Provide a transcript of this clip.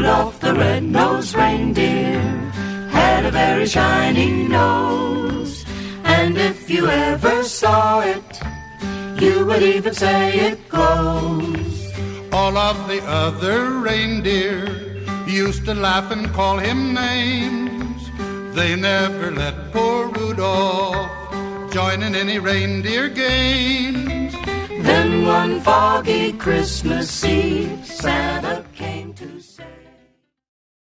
Rudolph the red-nosed reindeer had a very shiny nose, and if you ever saw it, you would even say it glows. All of the other reindeer used to laugh and call him names. They never let poor Rudolph join in any reindeer games. Then one foggy Christmas Eve, Santa